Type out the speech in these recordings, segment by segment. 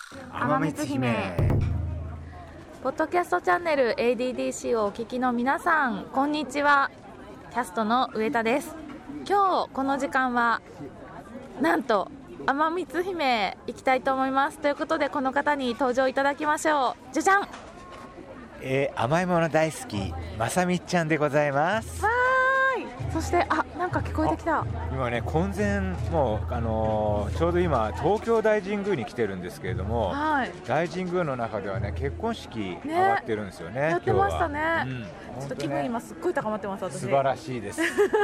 天光姫。 ポッドキャストチャンネル ADDC をお聞きの皆さん、こんにちは。キャストの上田です。今日この時間はなんと天光姫行きたいと思います。ということでこの方に登場いただきましょう。じゃじゃん。 甘いもの大好きまさみちゃんでございます。 わーい。そしてなんか聞こえてきた。 今ね、混然もう、ちょうど今東京大神宮に来てるんですけれども、 はい、 大神宮の中ではね、結婚式上がってるんですよね。 やってましたね。 ちょっと気分今すっごい高まってます。私素晴らしいです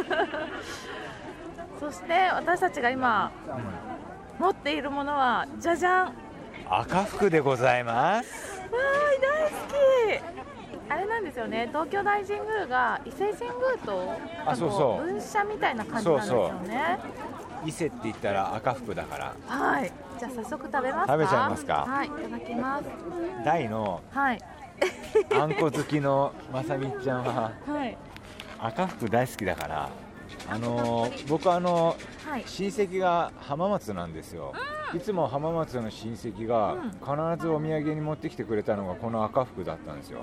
そして私たちが今、持っているものはじゃじゃん、 赤福でございます。 わーい、大好き。あれなんですよね、東京大神宮が伊勢神宮と分社みたいな感じなんですよね。 伊勢って言ったら赤福だから。 はい、じゃあ早速食べますか。 食べちゃいますか。 はい、いただきます。 大のあんこ好きのまさみちゃんは、赤福大好きだから、僕親戚が浜松なんですよ。いつも浜松の親戚が必ずお土産に持ってきてくれたのがこの赤福だったんですよ。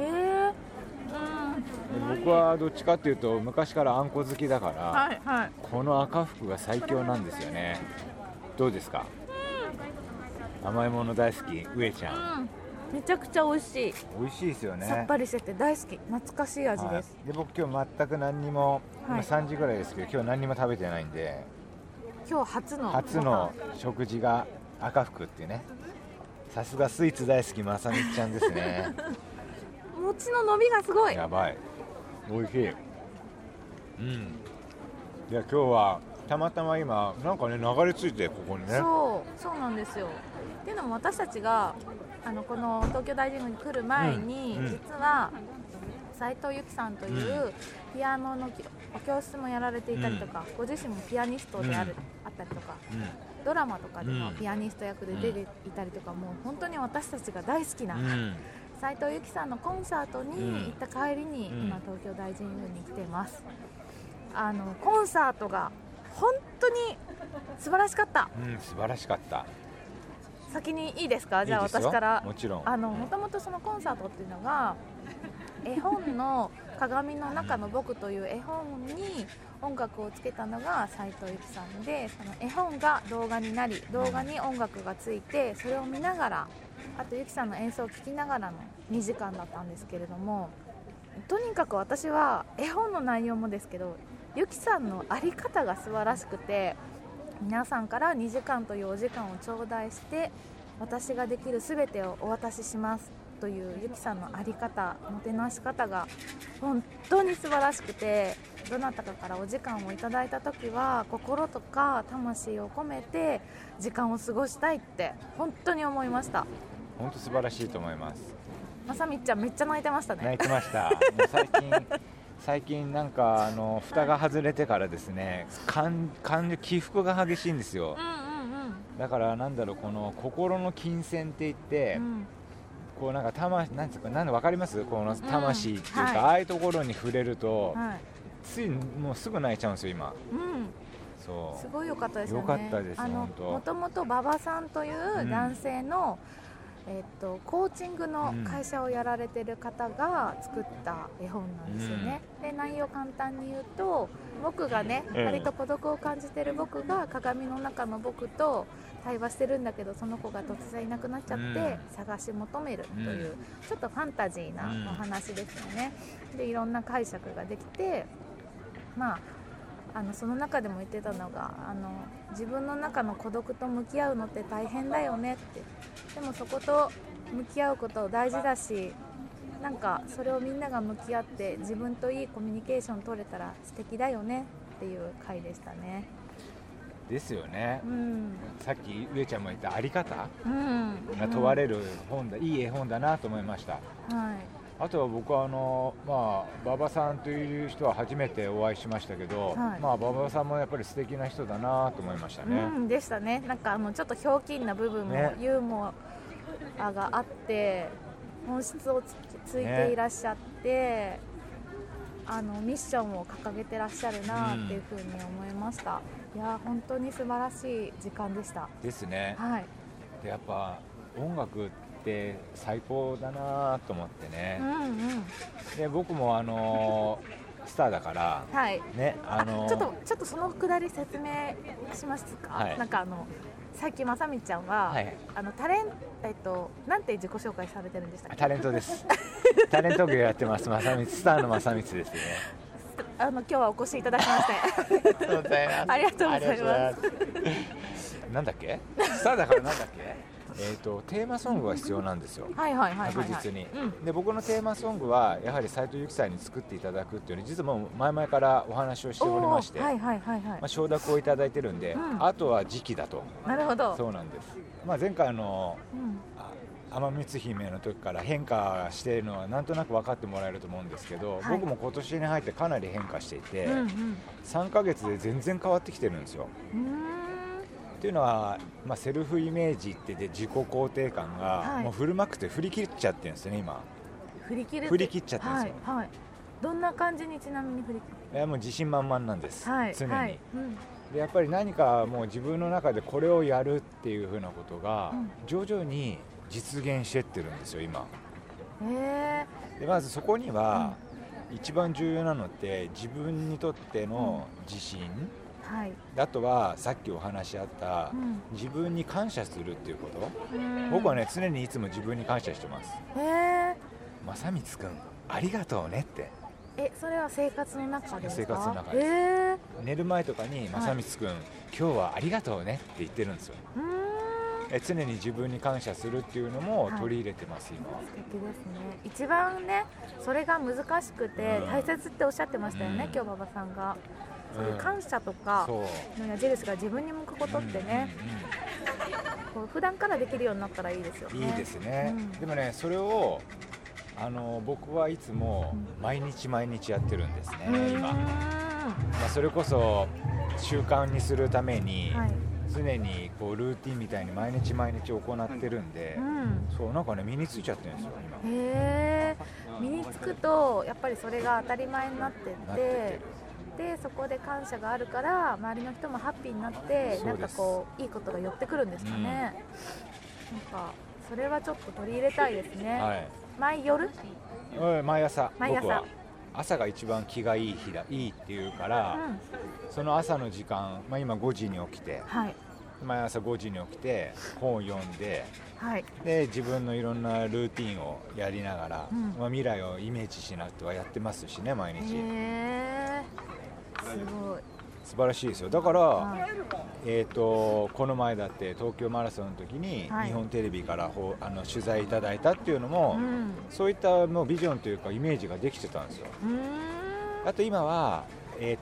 僕はどっちかっていうと昔からあんこ好きだから、この赤福が最強なんですよね。どうですか。甘いもの大好き上ちゃん。 めちゃくちゃ美味しい。 美味しいですよね。 さっぱりしてて大好き。懐かしい味です。 で、僕今日全く何にも、今3時ぐらいですけど今日何にも食べてないんで、 今日初の食事が赤福っていうね。さすがスイーツ大好きまさみちゃんですね餅の伸びがすごい。 やばい、美味しい。いや、今日はたまたま今なんかね、流れ着いてここにね。 そうなんですよ。っていうのも私たちがこの東京大神宮に来る前に、実は斉藤由貴さんというピアノのお教室もやられていたりとか、ご自身もピアニストであったりとか、ドラマとかでもピアニスト役で出ていたりとか、もう本当に私たちが大好きな斉藤由貴さんのコンサートに行った帰りに、今東京大神宮に来ています。コンサートが本当に素晴らしかった。 素晴らしかった。 先にいいですか。じゃあ私から。 もちろん。 もともとそのコンサートっていうのが絵本の鏡の中の僕という絵本に音楽をつけたのが斉藤由貴さんで、その絵本が動画になり、動画に音楽がついて、それを見ながら、あと由貴さんの演奏を聴きながらの2時間だったんですけれども、とにかく私は絵本の内容もですけど、由貴さんの在り方が素晴らしくて、皆さんから2時間というお時間を頂戴して、私ができる全てをお渡ししますという由貴さんの在り方、もてなし方が本当に素晴らしくて、どなたかからお時間をいただいた時は心とか魂を込めて時間を過ごしたいって本当に思いました。 本当素晴らしいと思います。 まさみちゃんめっちゃ泣いてましたね。 泣いてました。もう最近なんか蓋が外れてからですね、起伏が激しいんですよ。だからなんだろう、この心の金銭って言って、こうなんかなんていうか、分かります？この魂っていうか、ああいうところに触れると、ついもうすぐ泣いちゃうんですよ今。そう。すごい良かったですよね。 良かったです。 もともと馬場さんという男性の、コーチングの会社をやられてる方が作った絵本なんですよね。で、内容簡単に言うと、僕がね、割と孤独を感じてる僕が鏡の中の僕と対話してるんだけど、その子が突然いなくなっちゃって探し求めるという、ちょっとファンタジーなお話ですよね。で、いろんな解釈ができて、その中でも言ってたのが、自分の中の孤独と向き合うのって大変だよねって、でもそこと向き合うこと大事だし、なんかそれをみんなが向き合って自分といいコミュニケーション取れたら素敵だよねっていう回でしたね。 ですよね。さっき上ちゃんも言ったあり方が問われる本だ、いい絵本だなと思いました。あとは僕は馬場さんという人は初めてお会いしましたけど、馬場さんもやっぱり素敵な人だなと思いましたね。 でしたね。なんかちょっとひょうきんな部分も、ユーモアがあって本質をついていらっしゃって、ミッションを掲げてらっしゃるなっていうふうに思いました。いや本当に素晴らしい時間でした。 ですね。でやっぱ音楽って最高だなと思ってね、 うんうん、 で僕もスターだから、 はいね、 ちょっとそのくだり説明しますか、 はい、 なんかさっきまさみちゃんは、はい、なんて自己紹介されてるんでしたっけ？ タレントですタレント業やってます。スターのまさみつですね。 今日はお越しいただきましてありがとうございます。 ありがとうございますなんだっけ、スターだからなんだっけテーマソングが必要なんですよ、確実に、で僕のテーマソングはやはり斉藤由貴さんに作っていただくっていうのを実はもう前々からお話をしておりまして、承諾をいただいてるんで、あとは時期だと。 なるほど。 そうなんです、前回天光姫の時から変化しているのはなんとなく分かってもらえると思うんですけど、僕も今年に入ってかなり変化していて、3ヶ月で全然変わってきてるんですよ。っていうのは、セルフイメージってで自己肯定感がもうフルマックスで振り切っちゃってるんですよね今。振り切っちゃってるんですよ、 どんな感じにちなみに振り切る？ いやもう自信満々なんです、常に、でやっぱり何かもう自分の中でこれをやるっていうふうなことが徐々に実現してってるんですよ今。でまずそこには一番重要なのって自分にとっての自信、あとはさっきお話しあった、自分に感謝するっていうこと、僕はね常にいつも自分に感謝してます。正光くんありがとうねって。 それは生活の中ですか？ 生活の中です、寝る前とかに正光くん、今日はありがとうねって言ってるんですよ。常に自分に感謝するっていうのも取り入れてます、今。 素敵ですね。一番ねそれが難しくて大切っておっしゃってましたよね、今日馬場さんが。そういう感謝とかの矢印が自分に向くことってね、こう普段からできるようになったらいいですよね。 いいですね、でもねそれを僕はいつも毎日毎日やってるんですね、今。それこそ習慣にするために、常にこうルーティンみたいに毎日毎日行ってるんで、そうなんかね身についちゃってるんですよ今。身につくとやっぱりそれが当たり前になってってでそこで感謝があるから周りの人もハッピーになってなんかこういいことが寄ってくるんですかね、なんかそれはちょっと取り入れたいですね、毎朝僕は朝が一番気がいい日だいいっていうから、その朝の時間、今5時に起きて、毎朝5時に起きて本を読んで、で自分のいろんなルーティンをやりながら、未来をイメージしなくてはやってますしね毎日。 すごい素晴らしいですよ。だから、この前だって東京マラソンの時に日本テレビから取材いただいたっていうのも、そういったもうビジョンというかイメージができてたんですよ。あと今は、これ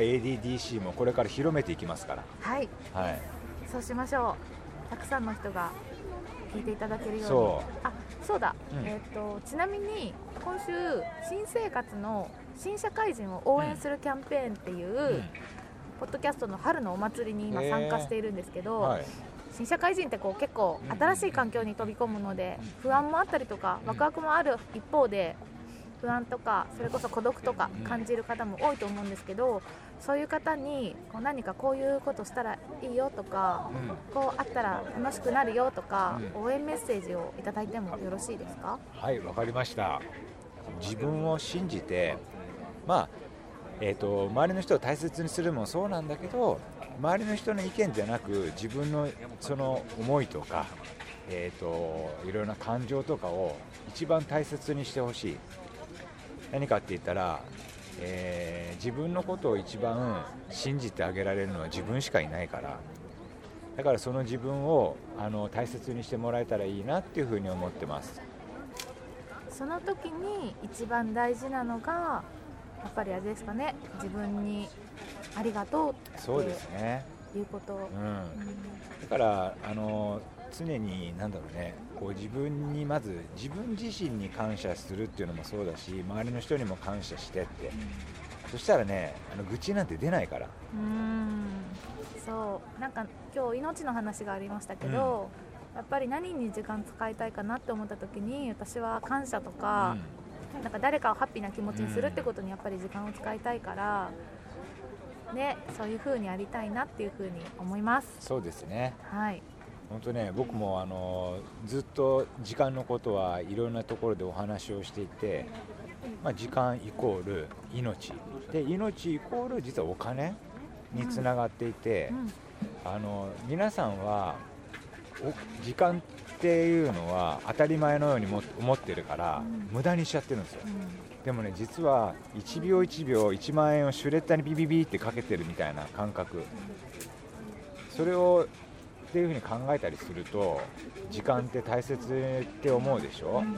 ADDC もこれから広めていきますから。 そうしましょう。たくさんの人が聞いていただけるように。そうだ、ちなみに今週新生活の新社会人を応援するキャンペーンっていう、ポッドキャストの春のお祭りに今参加しているんですけど、新社会人ってこう結構新しい環境に飛び込むので、不安もあったりとかワクワクもある一方で、不安とかそれこそ孤独とか感じる方も多いと思うんですけど、そういう方にこう何かこういうことしたらいいよとか、こうあったら楽しくなるよとか、応援メッセージをいただいてもよろしいですか？ はい、わかりました。自分を信じて、周りの人を大切にするもそうなんだけど、周りの人の意見じゃなく自分のその思いとか、いろんな感情とかを一番大切にしてほしい。何かって言ったら、自分のことを一番信じてあげられるのは自分しかいないから、だからその自分を大切にしてもらえたらいいなっていうふうに思ってます。 その時に一番大事なのがやっぱりあれですかね、自分にありがとうっていうこと。だから常にこう自分にまず自分自身に感謝するっていうのもそうだし、周りの人にも感謝してって、そしたらね愚痴なんて出ないから。そうなんか今日命の話がありましたけど、やっぱり何に時間使いたいかなって思った時に、私は感謝とか、なんか誰かをハッピーな気持ちにするってことにやっぱり時間を使いたいから、そういう風にやりたいなっていう風に思います。 そうですね。 本当ね、僕もずっと時間のことはいろんなところでお話をしていて、時間イコール命で、命イコール実はお金につながっていて、皆さんは時間っていうのは当たり前のように思ってるから、無駄にしちゃってるんですよ。でもね、実は1秒1秒1万円をシュレッダーにビビビってかけてるみたいな感覚、それをっていうふうに考えたりすると、時間って大切って思うでしょ。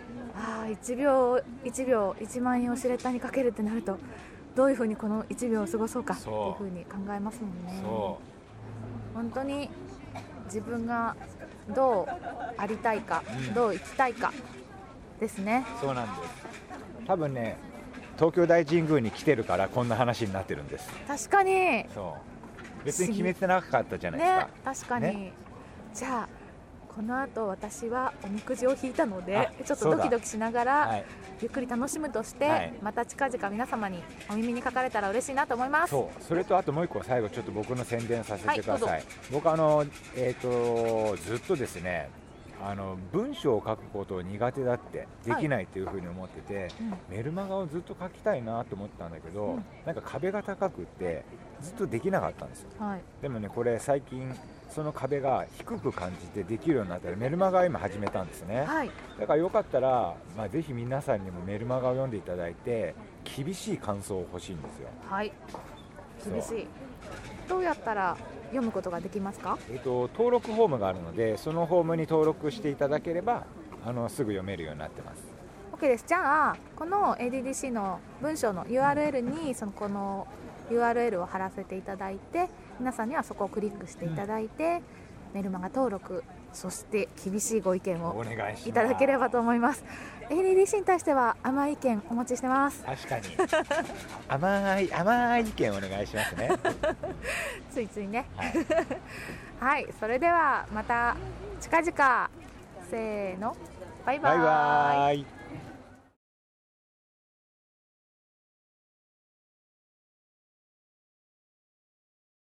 1秒1秒1万円をシュレッダーにかけるってなると、どういうふうにこの1秒を過ごそうかっていうふうに考えますもんね。本当に自分がどうありたいか、どう生きたいかですね。 そうなんです。多分ね、東京大神宮に来てるからこんな話になってるんです。 確かに。 別に決めてなかったじゃないですか、 ね、確かに、じゃあこの後私はおみくじを引いたので、ちょっとドキドキしながら、ゆっくり楽しむとして、また近々皆様にお耳にかかれたら嬉しいなと思います。 それとあともう一個、最後ちょっと僕の宣伝させてください。僕ずっとですね、文章を書くことを苦手だってできないというふうに思ってて、メルマガをずっと書きたいなと思ったんだけど、なんか壁が高くってずっとできなかったんですよ。でもね、これ最近その壁が低く感じてできるようになったら、メルマガを今始めたんですね。だからよかったら、ぜひ皆さんにもメルマガを読んでいただいて、厳しい感想を欲しいんですよ。 厳しい。どうやったら読むことができますか？ 登録フォームがあるので、そのフォームに登録していただければすぐ読めるようになってます。 OK です。じゃあこの ADDC の文章の URL にこの URL を貼らせていただいて、皆さんにはそこをクリックしていただいて、メルマガ登録、そして厳しいご意見をいただければと思います。ADDC に対しては甘い意見お待ちしてます。 確かに甘い意見お願いしますねついついねはい、それではまた近々、せーの、バイバイ。